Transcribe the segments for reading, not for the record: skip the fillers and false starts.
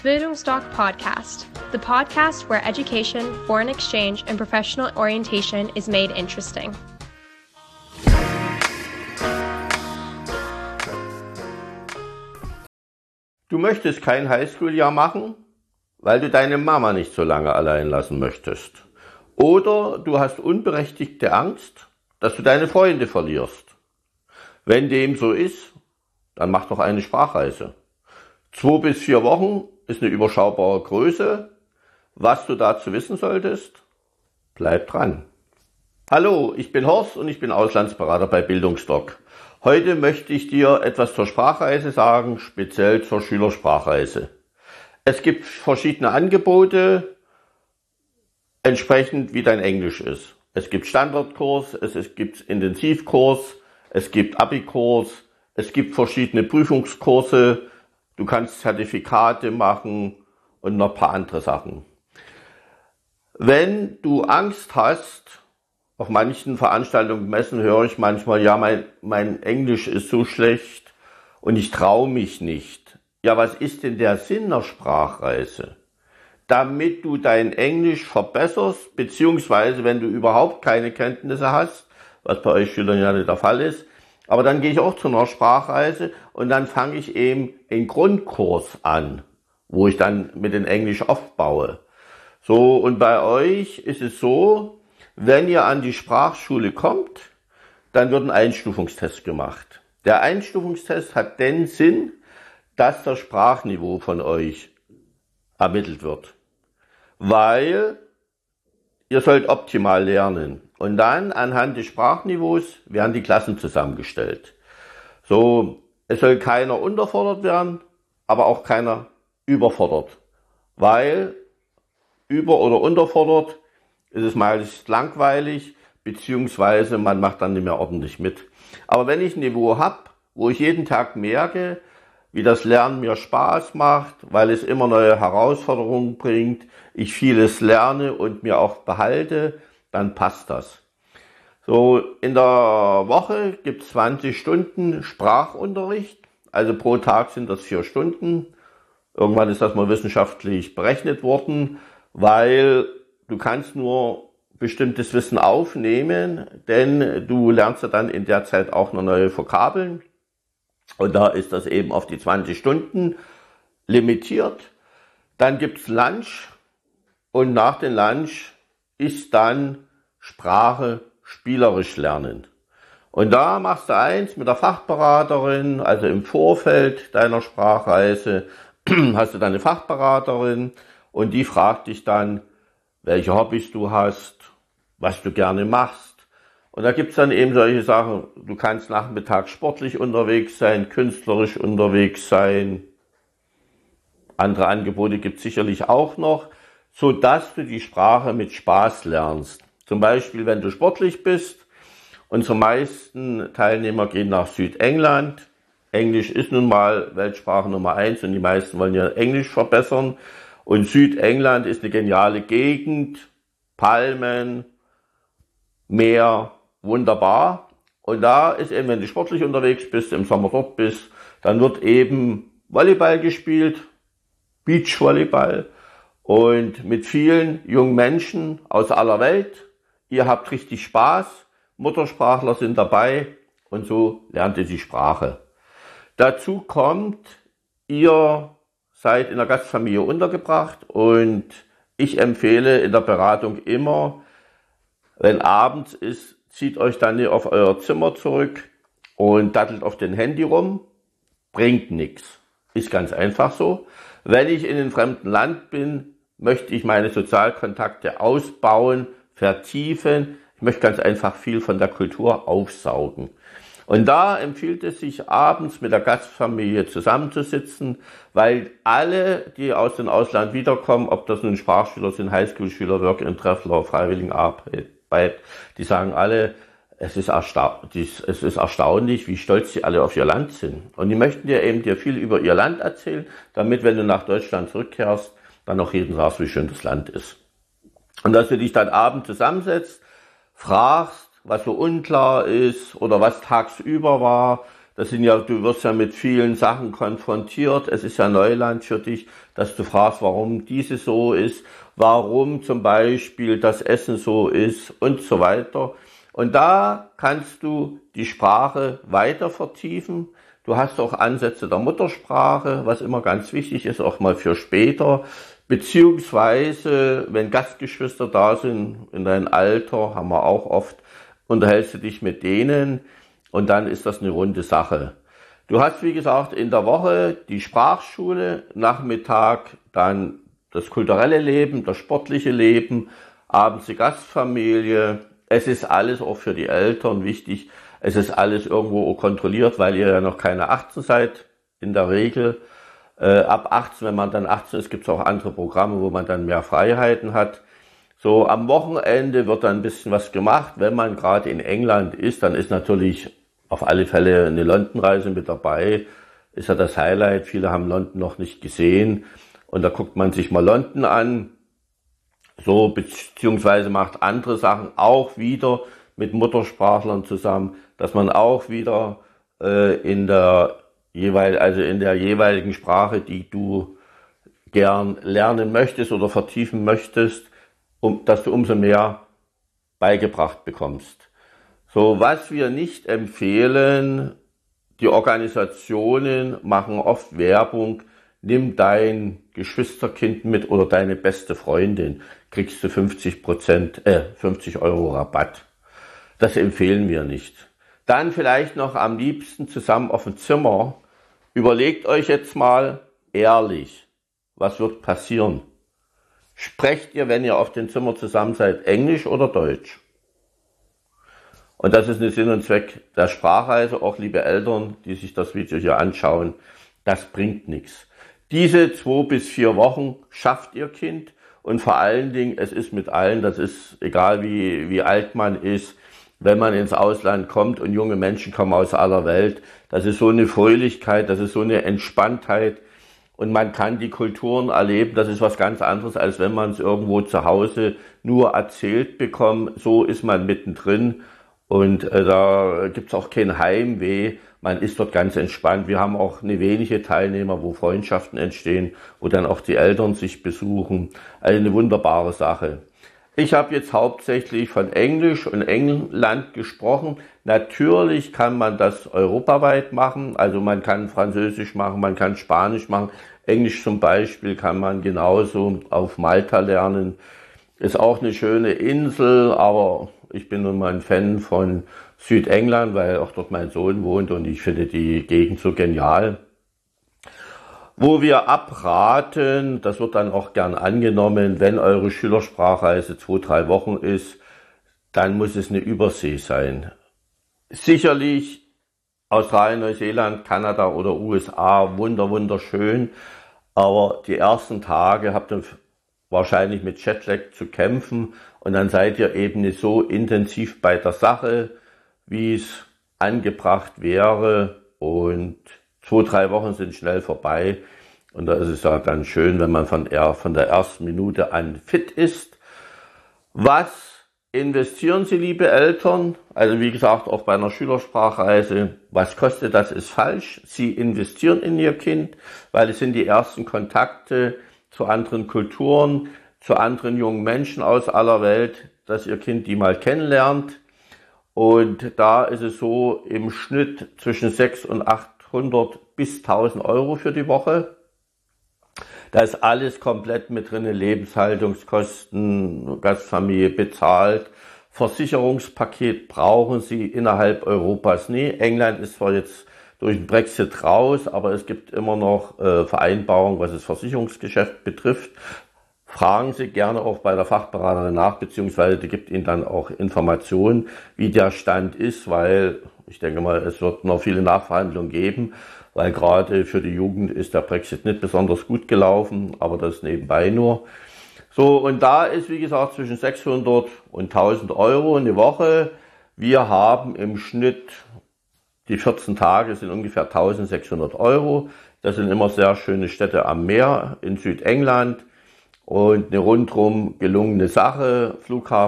Bildungsdoc Podcast, the podcast where education, foreign exchange, and professional orientation is made interesting. Du möchtest kein Highschool-Jahr machen, weil du deine Mama nicht so lange allein lassen möchtest. Oder du hast unberechtigte Angst, dass du deine Freunde verlierst. Wenn dem so ist, dann mach doch eine Sprachreise. 2 bis 4 Wochen ist eine überschaubare Größe. Was du dazu wissen solltest, bleib dran. Hallo, ich bin Horst und ich bin Auslandsberater bei Bildungsdoc. Heute möchte ich dir etwas zur Sprachreise sagen, speziell zur Schülersprachreise. Es gibt verschiedene Angebote, entsprechend wie dein Englisch ist. Es gibt Standardkurs, es gibt Intensivkurs, es gibt Abikurs, es gibt verschiedene Prüfungskurse, du kannst Zertifikate machen und noch ein paar andere Sachen. Wenn du Angst hast, auf manchen Veranstaltungen, Messen höre ich manchmal, ja, mein Englisch ist so schlecht und ich traue mich nicht. Ja, was ist denn der Sinn der Sprachreise? Damit du dein Englisch verbesserst, beziehungsweise wenn du überhaupt keine Kenntnisse hast, was bei euch Schülern ja nicht der Fall ist, aber dann gehe ich auch zu einer Sprachreise und dann fange ich eben einen Grundkurs an, wo ich dann mit dem Englisch aufbaue. So, und bei euch ist es so, wenn ihr an die Sprachschule kommt, dann wird ein Einstufungstest gemacht. Der Einstufungstest hat den Sinn, dass das Sprachniveau von euch ermittelt wird. Weil ihr sollt optimal lernen. Und dann anhand des Sprachniveaus werden die Klassen zusammengestellt. So, es soll keiner unterfordert werden, aber auch keiner überfordert. Weil über- oder unterfordert ist es meist langweilig, beziehungsweise man macht dann nicht mehr ordentlich mit. Aber wenn ich ein Niveau habe, wo ich jeden Tag merke, wie das Lernen mir Spaß macht, weil es immer neue Herausforderungen bringt, ich vieles lerne und mir auch behalte, dann passt das. So, in der Woche gibt es 20 Stunden Sprachunterricht, also pro Tag sind das 4 Stunden. Irgendwann ist das mal wissenschaftlich berechnet worden, weil du kannst nur bestimmtes Wissen aufnehmen, denn du lernst ja dann in der Zeit auch noch neue Vokabeln. Und da ist das eben auf die 20 Stunden limitiert. Dann gibt's Lunch und nach dem Lunch ist dann Sprache spielerisch lernen. Und da machst du eins mit der Fachberaterin, also im Vorfeld deiner Sprachreise hast du deine Fachberaterin und die fragt dich dann, welche Hobbys du hast, was du gerne machst. Und da gibt's dann eben solche Sachen, du kannst nachmittags sportlich unterwegs sein, künstlerisch unterwegs sein. Andere Angebote gibt's sicherlich auch noch, so dass du die Sprache mit Spaß lernst. Zum Beispiel, wenn du sportlich bist. Unsere meisten Teilnehmer gehen nach Südengland. Englisch ist nun mal Weltsprache Nummer 1 und die meisten wollen ja Englisch verbessern. Und Südengland ist eine geniale Gegend, Palmen, Meer, wunderbar. Und da ist eben, wenn du sportlich unterwegs bist, im Sommer dort bist, dann wird eben Volleyball gespielt, Beachvolleyball und mit vielen jungen Menschen aus aller Welt. Ihr habt richtig Spaß, Muttersprachler sind dabei und so lernt ihr die Sprache. Dazu kommt, ihr seid in der Gastfamilie untergebracht und ich empfehle in der Beratung immer, wenn abends ist, zieht euch dann nicht auf euer Zimmer zurück und dattelt auf dem Handy rum, bringt nichts. Ist ganz einfach so. Wenn ich in einem fremden Land bin, möchte ich meine Sozialkontakte ausbauen, vertiefen. Ich möchte ganz einfach viel von der Kultur aufsaugen. Und da empfiehlt es sich, abends mit der Gastfamilie zusammenzusitzen, weil alle, die aus dem Ausland wiederkommen, ob das nun Sprachschüler sind, Highschool-Schüler, Work-and-Traveler, Freiwilligenarbeit, die sagen alle, es ist erstaunlich, wie stolz die alle auf ihr Land sind. Und die möchten dir viel über ihr Land erzählen, damit, wenn du nach Deutschland zurückkehrst, dann auch jedem sagst, wie schön das Land ist. Und dass du dich dann abends zusammensetzt, fragst, was so unklar ist oder was tagsüber war, Du wirst ja mit vielen Sachen konfrontiert. Es ist ja Neuland für dich, dass du fragst, warum dieses so ist, warum zum Beispiel das Essen so ist und so weiter. Und da kannst du die Sprache weiter vertiefen. Du hast auch Ansätze der Muttersprache, was immer ganz wichtig ist, auch mal für später. Beziehungsweise, wenn Gastgeschwister da sind in deinem Alter, haben wir auch oft, unterhältst du dich mit denen und dann ist das eine runde Sache. Du hast, wie gesagt, in der Woche die Sprachschule, Nachmittag dann das kulturelle Leben, das sportliche Leben, abends die Gastfamilie. Es ist alles auch für die Eltern wichtig. Es ist alles irgendwo kontrolliert, weil ihr ja noch keine 18 seid, in der Regel. Ab 18, wenn man dann 18 ist, gibt es auch andere Programme, wo man dann mehr Freiheiten hat. So, am Wochenende wird dann ein bisschen was gemacht. Wenn man gerade in England ist, dann ist natürlich auf alle Fälle eine London-Reise mit dabei. Ist ja das Highlight. Viele haben London noch nicht gesehen. Und da guckt man sich mal London an. So, beziehungsweise macht andere Sachen auch wieder mit Muttersprachlern zusammen, dass man auch wieder in der jeweiligen Sprache, die du gern lernen möchtest oder vertiefen möchtest, dass du umso mehr beigebracht bekommst. So, was wir nicht empfehlen, die Organisationen machen oft Werbung, nimm dein Geschwisterkind mit oder deine beste Freundin, kriegst du 50 Euro Rabatt. Das empfehlen wir nicht. Dann vielleicht noch am liebsten zusammen auf dem Zimmer. Überlegt euch jetzt mal ehrlich, was wird passieren? Sprecht ihr, wenn ihr auf dem Zimmer zusammen seid, Englisch oder Deutsch? Und das ist ein Sinn und Zweck der Sprachreise. Auch liebe Eltern, die sich das Video hier anschauen, das bringt nichts. Diese 2 bis 4 Wochen schafft ihr Kind und vor allen Dingen, es ist mit allen, das ist egal wie alt man ist, wenn man ins Ausland kommt und junge Menschen kommen aus aller Welt, das ist so eine Fröhlichkeit, das ist so eine Entspanntheit und man kann die Kulturen erleben, das ist was ganz anderes, als wenn man es irgendwo zu Hause nur erzählt bekommt, so ist man mittendrin und da gibt's auch kein Heimweh, man ist dort ganz entspannt. Wir haben auch eine wenige Teilnehmer, wo Freundschaften entstehen, wo dann auch die Eltern sich besuchen, also eine wunderbare Sache. Ich habe jetzt hauptsächlich von Englisch und England gesprochen. Natürlich kann man das europaweit machen, also man kann Französisch machen, man kann Spanisch machen. Englisch zum Beispiel kann man genauso auf Malta lernen. Ist auch eine schöne Insel, aber ich bin nun mal ein Fan von Südengland, weil auch dort mein Sohn wohnt und ich finde die Gegend so genial. Wo wir abraten, das wird dann auch gern angenommen, wenn eure Schülersprachreise 2-3 Wochen ist, dann muss es eine Übersee sein. Sicherlich Australien, Neuseeland, Kanada oder USA, wunderschön, aber die ersten Tage habt ihr wahrscheinlich mit Jetlag zu kämpfen und dann seid ihr eben nicht so intensiv bei der Sache, wie es angebracht wäre und 2-3 Wochen sind schnell vorbei und da ist es ja dann schön, wenn man von der ersten Minute an fit ist. Was investieren Sie, liebe Eltern? Also wie gesagt, auch bei einer Schülersprachreise, was kostet das, ist falsch. Sie investieren in Ihr Kind, weil es sind die ersten Kontakte zu anderen Kulturen, zu anderen jungen Menschen aus aller Welt, dass Ihr Kind die mal kennenlernt. Und da ist es so im Schnitt zwischen 600 und 800 bis 1000 Euro für die Woche. Da ist alles komplett mit drin, Lebenshaltungskosten, Gastfamilie bezahlt. Versicherungspaket brauchen Sie innerhalb Europas nie. England ist zwar jetzt durch den Brexit raus, aber es gibt immer noch Vereinbarungen, was das Versicherungsgeschäft betrifft. Fragen Sie gerne auch bei der Fachberaterin nach, beziehungsweise die gibt Ihnen dann auch Informationen, wie der Stand ist, weil ich denke mal, es wird noch viele Nachverhandlungen geben, weil gerade für die Jugend ist der Brexit nicht besonders gut gelaufen, aber das nebenbei nur. So, und da ist, wie gesagt, zwischen 600 und 1000 Euro eine Woche. Wir haben im Schnitt, die 14 Tage sind ungefähr 1600 Euro. Das sind immer sehr schöne Städte am Meer in Südengland. Und eine rundrum gelungene Sache,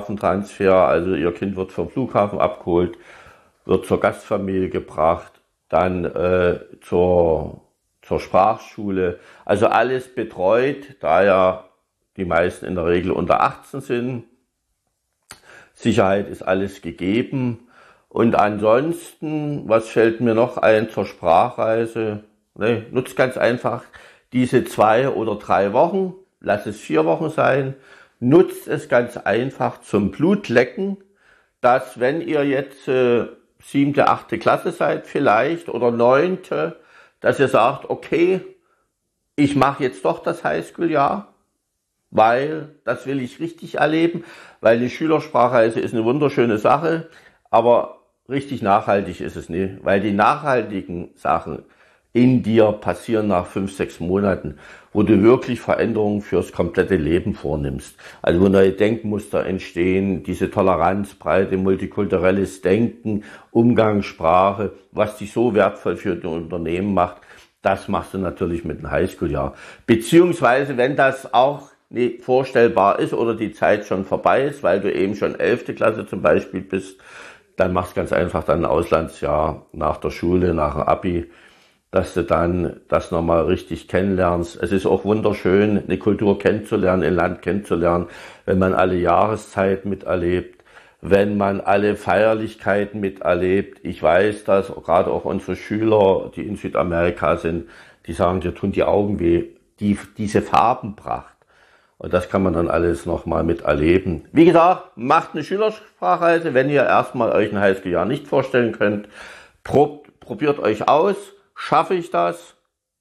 Flughafentransfer, also Ihr Kind wird vom Flughafen abgeholt, wird zur Gastfamilie gebracht. dann zur Sprachschule. Also alles betreut, da ja die meisten in der Regel unter 18 sind. Sicherheit ist alles gegeben. Und ansonsten, was fällt mir noch ein zur Sprachreise? Ne, nutzt ganz einfach diese 2 oder 3 Wochen, lass es 4 Wochen sein, nutzt es ganz einfach zum Blutlecken, dass wenn ihr jetzt 7., 8. Klasse seid vielleicht oder 9., dass ihr sagt, okay, ich mache jetzt doch das Highschool-Jahr, weil das will ich richtig erleben, weil die Schülersprachreise ist eine wunderschöne Sache, aber richtig nachhaltig ist es nicht, weil die nachhaltigen Sachen in dir passieren nach 5, 6 Monaten, wo du wirklich Veränderungen fürs komplette Leben vornimmst. Also wo neue Denkmuster entstehen, diese Toleranzbreite, multikulturelles Denken, Umgangssprache, was dich so wertvoll für dein Unternehmen macht, das machst du natürlich mit einem Highschool-Jahr. Beziehungsweise, wenn das auch nicht vorstellbar ist oder die Zeit schon vorbei ist, weil du eben schon 11. Klasse zum Beispiel bist, dann machst du ganz einfach dann ein Auslandsjahr nach der Schule, nach dem Abi, dass du dann das nochmal richtig kennenlernst. Es ist auch wunderschön, eine Kultur kennenzulernen, ein Land kennenzulernen, wenn man alle Jahreszeiten miterlebt, wenn man alle Feierlichkeiten miterlebt. Ich weiß, dass gerade auch unsere Schüler, die in Südamerika sind, die sagen, dir tun die Augen weh, diese Farbenpracht. Und das kann man dann alles nochmal miterleben. Wie gesagt, macht eine Schülersprachreise, wenn ihr erstmal euch ein Highschool-Jahr nicht vorstellen könnt. Probiert euch aus. Schaffe ich das?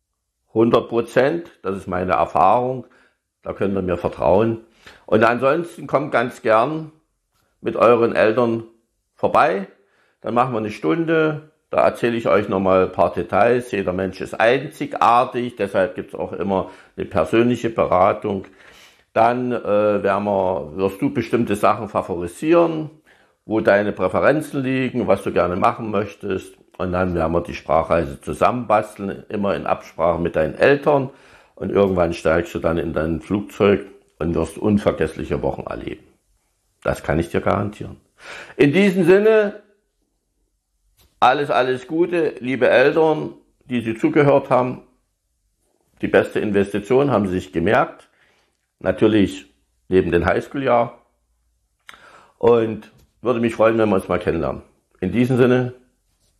100%, das ist meine Erfahrung, da könnt ihr mir vertrauen. Und ansonsten kommt ganz gern mit euren Eltern vorbei, dann machen wir eine Stunde, da erzähle ich euch nochmal ein paar Details. Jeder Mensch ist einzigartig, deshalb gibt es auch immer eine persönliche Beratung. Dann wirst du bestimmte Sachen favorisieren, wo deine Präferenzen liegen, was du gerne machen möchtest. Und dann werden wir die Sprachreise zusammenbasteln, immer in Absprache mit deinen Eltern. Und irgendwann steigst du dann in dein Flugzeug und wirst unvergessliche Wochen erleben. Das kann ich dir garantieren. In diesem Sinne, alles Gute, liebe Eltern, die Sie zugehört haben. Die beste Investition haben Sie sich gemerkt. Natürlich neben dem Highschool-Jahr. Und würde mich freuen, wenn wir uns mal kennenlernen. In diesem Sinne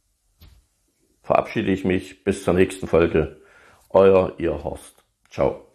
verabschiede ich mich bis zur nächsten Folge. Ihr Horst. Ciao.